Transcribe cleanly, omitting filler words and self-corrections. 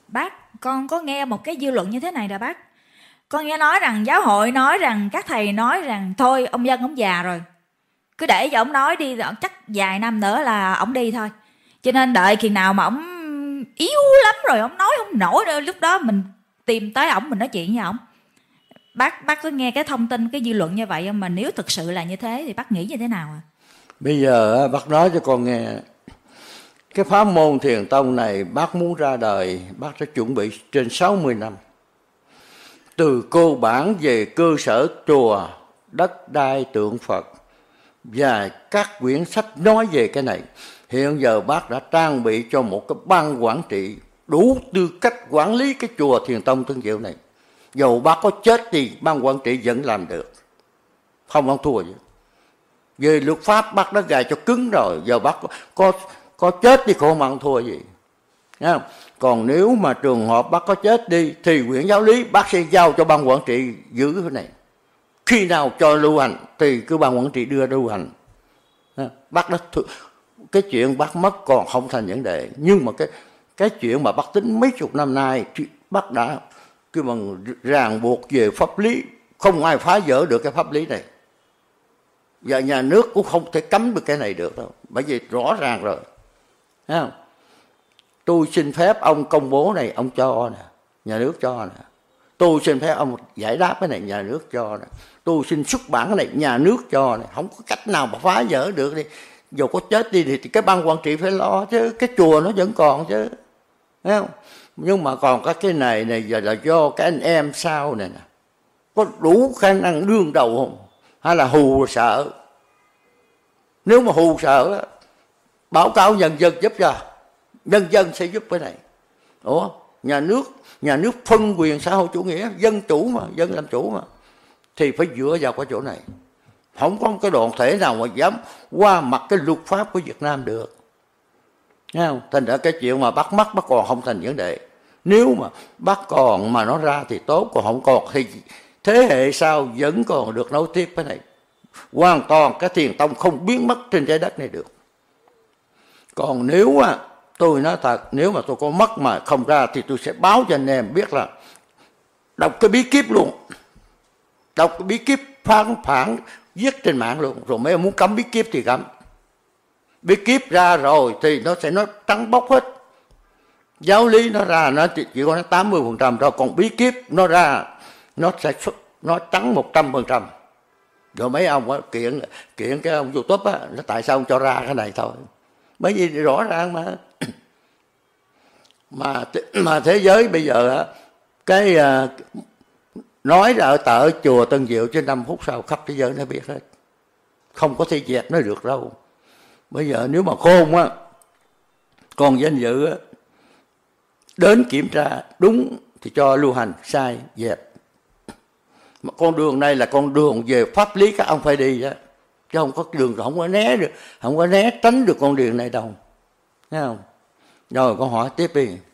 Bác, con có nghe một cái dư luận như thế này nè bác. Con nghe nói rằng giáo hội nói rằng, các thầy nói rằng thôi ông Dân ông già rồi, cứ để cho ông nói đi, chắc vài năm nữa là ông đi thôi. Cho nên đợi khi nào mà ông yếu lắm rồi, ông nói không nổi nữa, lúc đó mình tìm tới ổng, mình nói chuyện với ổng. Bác có nghe cái thông tin, cái dư luận như vậy không? Mà nếu thực sự là như thế thì bác nghĩ như thế nào? Bây giờ bác nói cho con nghe, cái pháp môn Thiền Tông này bác muốn ra đời, bác đã chuẩn bị trên 60 năm. Từ cơ bản về cơ sở chùa, đất đai, tượng Phật và các quyển sách nói về cái này. Hiện giờ bác đã trang bị cho một cái ban quản trị đủ tư cách quản lý cái chùa Thiền Tông Tân Diệu này. Dầu bác có chết thì ban quản trị vẫn làm được, không thua gì. Về luật pháp bác đã gài cho cứng rồi, giờ bác có chết thì không ăn thua gì. Không? Còn nếu mà trường hợp bác có chết đi thì quyển giáo lý bác sẽ giao cho ban quản trị giữ cái này. Khi nào cho lưu hành thì cứ ban quản trị đưa lưu hành. Bác đã cái chuyện bác mất còn không thành vấn đề, nhưng mà cái chuyện mà bác tính mấy chục năm nay bác đã cái bằng ràng buộc về pháp lý, không ai phá vỡ được cái pháp lý này. Và nhà nước cũng không thể cấm được cái này được đâu, bởi vì rõ ràng rồi. Thấy không? Tôi xin phép ông công bố này, ông cho nè, nhà nước cho nè. Tôi xin phép ông giải đáp cái này, nhà nước cho nè. Tôi xin xuất bản cái này, nhà nước cho nè. Không có cách nào mà phá vỡ được đi. Dù có chết đi thì cái ban quản trị phải lo chứ, cái chùa nó vẫn còn chứ. Thấy không? Nhưng mà còn cái này giờ là do cái anh em sau này nè, có đủ khả năng đương đầu không? Hay là hù sợ? Nếu mà hù sợ, báo cáo nhân dân giúp cho, nhân dân sẽ giúp cái này. Ủa, nhà nước phân quyền xã hội chủ nghĩa, dân chủ mà, dân làm chủ mà, thì phải dựa vào cái chỗ này. Không có cái đoàn thể nào mà dám qua mặt cái luật pháp của Việt Nam được. Thấy không? Thành ra cái chuyện mà bắt mắt bác còn không thành vấn đề. Nếu mà bác còn mà nó ra thì tốt, còn không còn thì thế hệ sau vẫn còn được nối tiếp cái này. Hoàn toàn cái Thiền Tông không biến mất trên trái đất này được. Còn nếu tôi nói thật, nếu mà tôi có mất mà không ra thì tôi sẽ báo cho anh em biết là đọc cái bí kíp luôn. Đọc cái bí kíp phản viết trên mạng luôn. Rồi mấy ông muốn cấm bí kíp thì cấm. Bí kíp ra rồi thì nó sẽ nói trắng bóc hết. Giáo lý nó ra nó chỉ có 80% thôi, còn bí kíp nó ra nó sẽ nó trắng 100%. Rồi mấy ông kiện cái ông YouTube á, nó tại sao ông cho ra cái này thôi. Bởi vì rõ ràng mà thế giới bây giờ cái nói ra ở chùa Tân Diệu trên 5 phút sau khắp thế giới nó biết hết, không có thể dẹp nó được đâu. Bây giờ nếu mà khôn còn danh dự đến kiểm tra đúng thì cho lưu hành, sai dẹp. Mà con đường này là con đường về pháp lý các ông phải đi đó, chứ không có đường không có né được, không có né tránh được con đường này đâu. Thấy không? Rồi con hỏi tiếp đi.